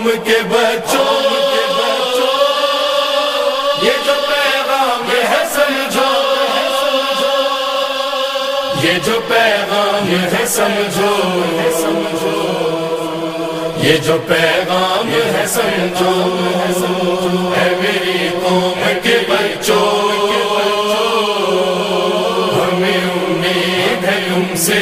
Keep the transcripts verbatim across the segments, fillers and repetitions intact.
کے بچوں یہ جو پیغام ہے سمجھو، یہ جو پیغام ہے سمجھو، یہ جو پیغام ہے سمجھو، اے میری قوم کے بچوں ہمیں امید ہے تم سے،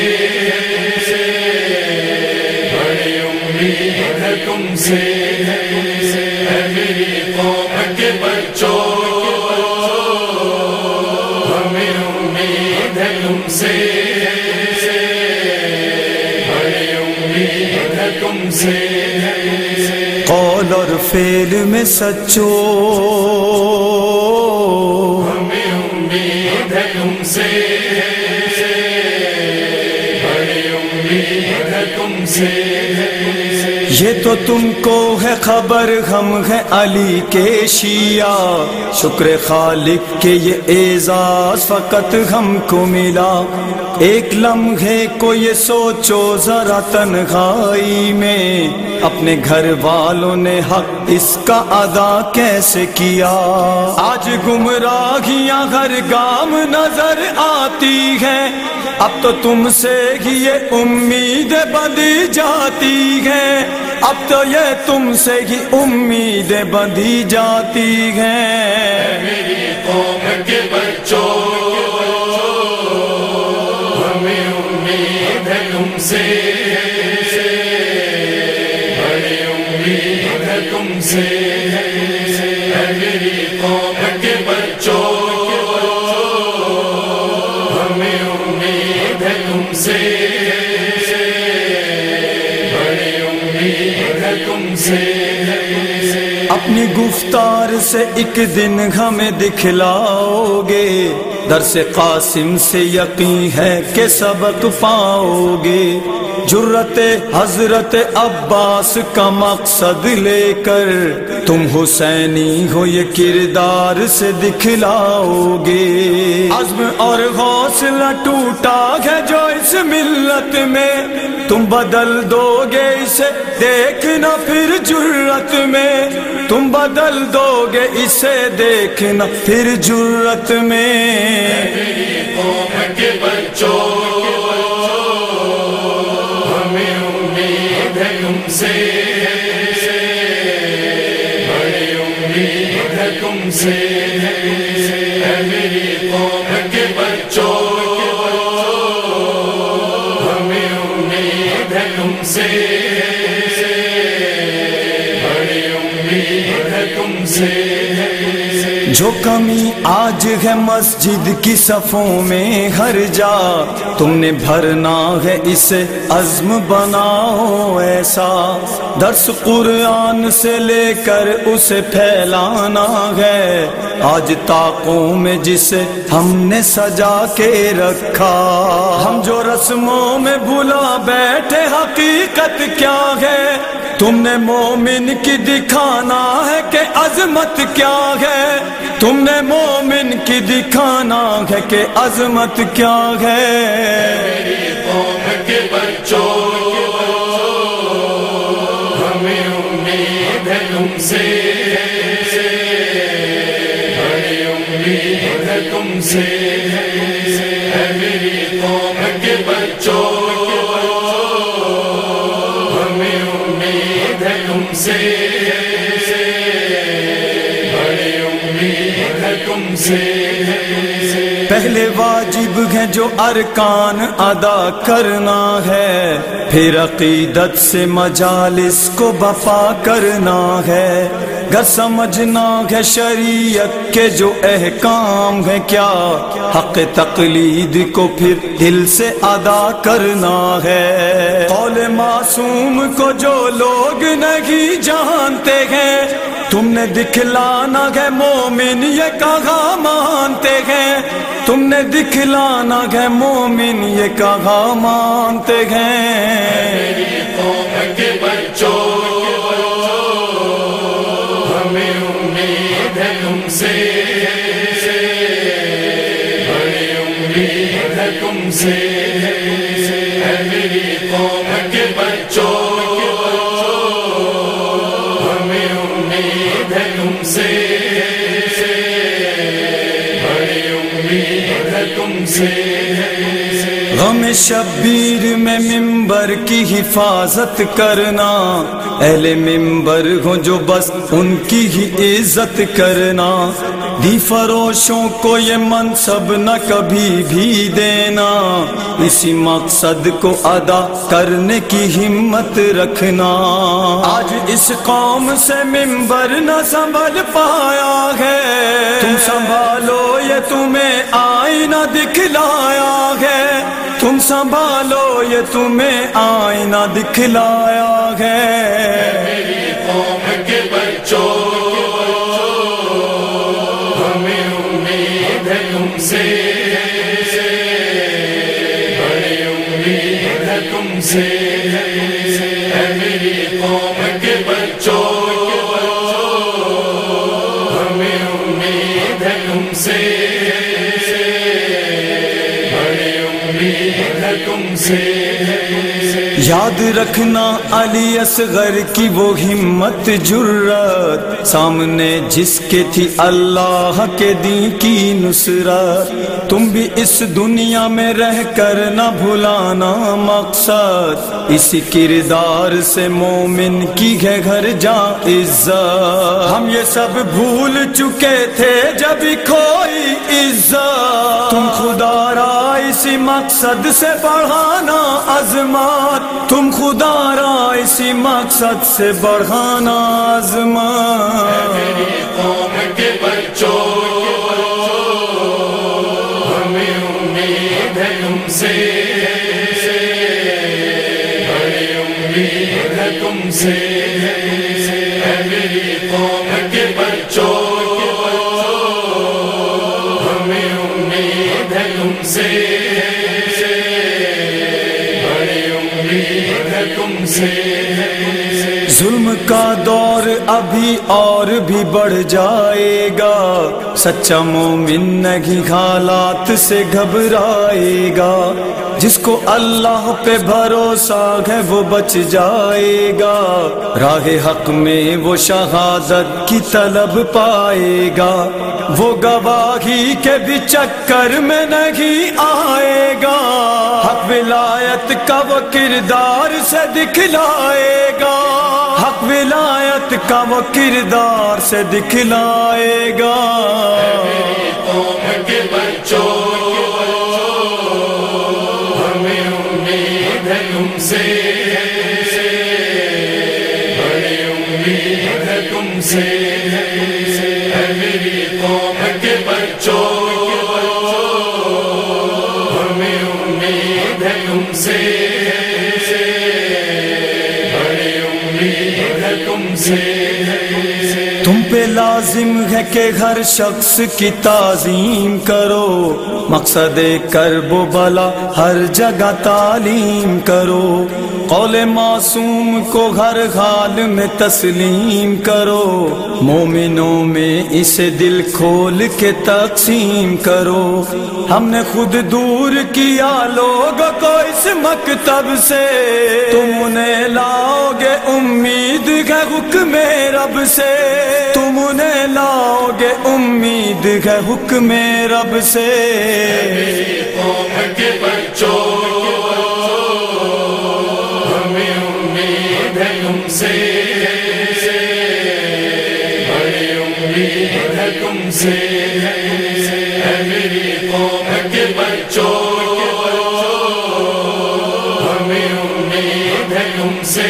بڑی امید ہے تم سے، اے میری قوم کے بچوں ہمیں امید ہے تم سے، بڑی امید ہے تم سے، قول اور فعل میں سچو ہمیں امید ہے تم سے، بڑی امید ہے تم سے، یہ تو تم کو ہے خبر ہم ہیں علی کے شیعہ، شکر خالق کے یہ اعزاز فقط ہم کو ملا، ایک لمحے کو یہ سوچو ذرا تنہائی میں اپنے گھر والوں نے حق اس کا ادا کیسے کیا، آج گمراہیاں ہر گام نظر آتی ہیں، اب تو تم سے ہی یہ امیدیں بندھی جاتی ہیں، اب تو یہ تم سے ہی امیدیں بندھی جاتی ہیں، میری قوم کے بچوں ہمیں امید ہے تم سے، بڑی امید ہے تم سے، اے میری قوم کے بچوں ہمیں امید ہے تم سے، بڑی امید ہے تم سے، اپنی گفتار سے ایک دن ہمیں دکھلاؤ گے، درس قاسم سے یقین ہے کہ سبق پاؤ گے، جرت حضرت عباس کا مقصد لے کر تم حسینی ہو یہ کردار سے دکھلاؤ گے، عزم اور حوصلہ ٹوٹا ہے جو اس ملت میں تم بدل دو گے اسے دیکھنا پھر جرت میں، تم بدل دو گے اسے دیکھنا پھر جرت میں، میری قوم کے بچوں ہمیں امید ہے تم سے، بڑی امید ہے تم سے، اے میری قوم کے بچوں ہمیں امید ہے تم سے، بڑی امید ہے تم سے، جو کمی آج ہے مسجد کی صفوں میں ہر جا تم نے بھرنا ہے اسے عزم بناؤ ایسا، درس قرآن سے لے کر اسے پھیلانا ہے، آج طاقوں میں جسے ہم نے سجا کے رکھا، ہم جو رسموں میں بھلا بیٹھے حقیقت کیا ہے، تم نے مومن کی دکھانا ہے کہ عظمت کیا ہے، تم نے مومن کی دکھانا ہے کہ عظمت کیا ہے، میری قوم کے بچوں ہمیں امید ہے تم سے، بڑی امید ہے تم سے، اے میری قوم کے بچوں ہمیں امید ہے تم سے، بڑی امید ہے تم سے، پہلے واجب ہے جو ارکان ادا کرنا ہے، پھر عقیدت سے مجالس کو بپا کرنا ہے، گر سمجھنا ہے شریعت کے جو احکام ہے کیا، حق تقلید کو پھر دل سے ادا کرنا ہے، قول معصوم کو جو لوگ نہیں جانتے ہیں تم نے دکھلانا ہے مومن یہ کہا مانتے ہیں، تم نے دکھلانا ہے مومن یہ کہا مانتے ہیں، میری قوم کے بچوں ہمیں امید ہے تم سے، بڑی امید ہے تم سے، اے میری قوم کے بچوں غم شبیر میں ممبر کی حفاظت کرنا، اہل ممبر ہو جو بس ان کی ہی عزت کرنا، دی فروشوں کو یہ منصب نہ کبھی بھی دینا، اسی مقصد کو ادا کرنے کی ہمت رکھنا۔ آج اس قوم سے ممبر نہ سنبھل پایا ہے، تم سنبھالو یہ تمہیں آئینہ دکھلایا ہے، تم سنبھالو یہ تمہیں آئینہ دکھلایا ہے۔ میری قوم کے بچوں ہمیں امید ہے تم سے، بڑی امید ہے تم سے، اے میری قوم کے بچوں ہمیں امید ہے تم سے، بڑی امید ہے تم سے۔ یاد رکھنا علی اصغر کی وہ ہمت جرات، سامنے جس کے تھی اللہ کے دین کی نصرت، تم بھی اس دنیا میں رہ کر نہ بھلانا مقصد، اسی کردار سے مومن کی ہے گھر جا عزت، ہم یہ سب بھول چکے تھے جب کھوئی عزت، تم خدا را اسی مقصد سے بڑھانا عظمت، تم خدا را اسی مقصد سے بڑھانا عظمت۔ میری قوم کے بچوں ہمیں امید ہے تم سے، بڑی امید ہے تم سے، اے میری قوم کے بچوں ہمیں امید ہے تم سے، تم سے۔ ظلم کا دور ابھی اور بھی بڑھ جائے گا، سچا مومن نہیں حالات سے گھبرائے گا، جس کو اللہ پہ بھروسہ ہے وہ بچ جائے گا، راہ حق میں وہ شہادت کی طلب پائے گا، وہ گواہی کے بھی چکر میں نہیں آئے گا، حق ولایت کا وہ کردار سے دکھلائے گا، حق ولایت کا وہ کردار سے دکھلائے گا۔ میری قوم کے بچوں ہمیں امید ہے تم سے، بڑی امید ہے تم سے، اے میری قوم کے بچوں ہمیں امید ہے تم سے، بڑی امید ہے تم سے۔ تم پہ لازم ہے کہ ہر شخص کی تعظیم کرو، مقصد کرب و بلا ہر جگہ تعلیم کرو، قول معصوم کو ہر حال میں تسلیم کرو، مومنوں میں اسے دل کھول کے تقسیم کرو، ہم نے خود دور کیا لوگوں کو اس مکتب سے، تم انہیں لاؤ گے امید ہے حکم رب سے، تم انہیں لاؤ گے امید ہے حکم رب سے۔ میری قوم کے بچوں ہمیں امید ہے تم سے، بڑی امید ہے تم سے، اے میری قوم کے بچوں ہمیں امید ہے تم سے،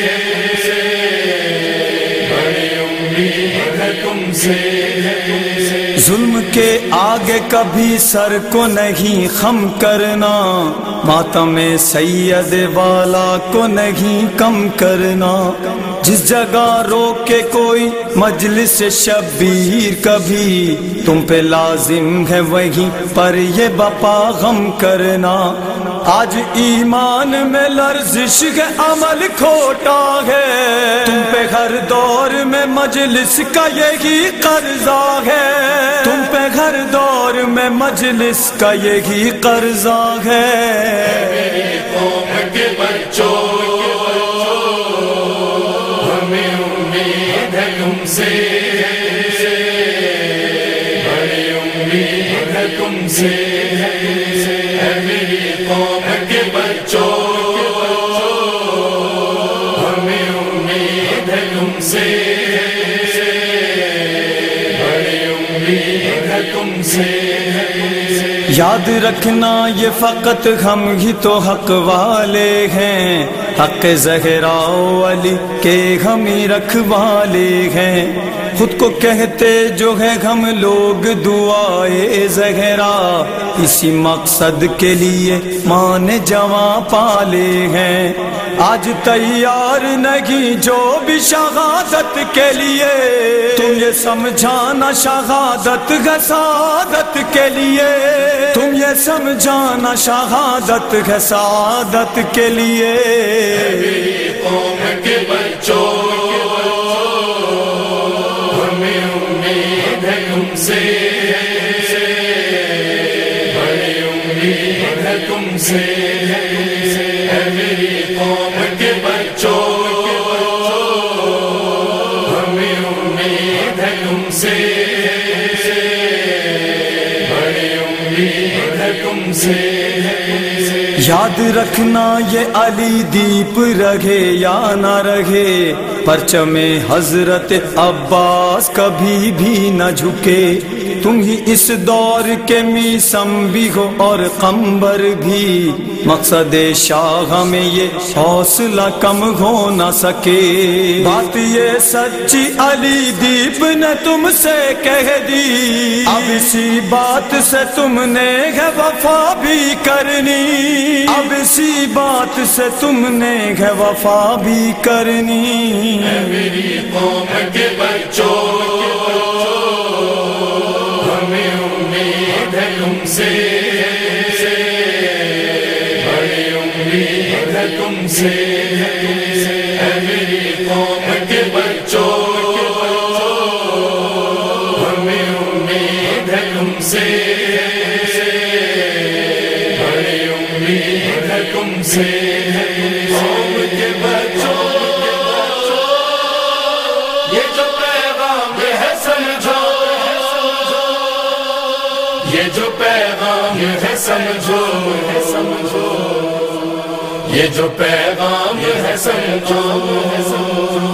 بڑی امید ہے تم سے۔ ظلم کے آگے کبھی سر کو نہیں خم کرنا، ماتم سید والا کو نہیں کم کرنا، جس جگہ روکے کوئی مجلس شبیر کبھی، تم پہ لازم ہے وہیں پر یہ بپا غم کرنا، آج ایمان میں لرزش ہے عمل کھوٹا ہے، تم پہ ہر دور میں مجلس کا یہی قرضہ ہے، تم پہ ہر دور میں مجلس کا یہی قرضہ ہے۔ میری قوم کے بچوں ہمیں امید ہے تم سے، بڑی امید ہے تم سے، اے میری قوم کے بچوں ہمیں امید ہے تم سے، بڑی امید ہے تم سے۔ یاد رکھنا یہ فقط ہم ہی تو حق والے ہیں، حق زہرا و علی کے ہم ہی رکھوالے ہیں۔ خود کو کہتے جو ہے ہم لوگ دعائے زہرا، اسی مقصد کے لیے ماں نے جواں پالے ہیں۔ آج تیار نہیں جو بھی شہادت کے لیے، تم یہ سمجھانا شہادت ہے سعادت کے لیے، تم یہ سمجھانا شہادت ہے سعادت کے لیے۔ میری قوم کے بچوں ہمیں امید ہے تم سے، بڑی امید ہے تم سے۔ میری قوم کے بچوں ہمیں امید ہے تم سے، بڑی امید ہے تم سے۔ یاد رکھنا یہ علی دیپ رہے یا نہ رہے، پرچم حضرت عباس کبھی بھی نہ جھکے۔ تم ہی اس دور کے میسم بھی ہو اور قمبر بھی، مقصد شاہ میں یہ حوصلہ کم ہو نہ سکے۔ بات یہ سچی علی دیپ نے تم سے کہہ دی، اب اسی بات سے تم نے ہے وفا بھی کرنی، اب اسی بات سے تم نے ہے وفا بھی کرنی۔ میری قوم کے بچوں ہمیں امید ہے تم سے، بڑی امید ہے تم سے۔ میری قوم کے بچوں ہمیں امید ہے تم سے، بڑی امید ہے تم سے۔ قوم کے بچوں یہ جو پیغام ہے سمجھو، یہ جو پیغام ہے سمجھو، یہ جو پیغام ہے سمجھو۔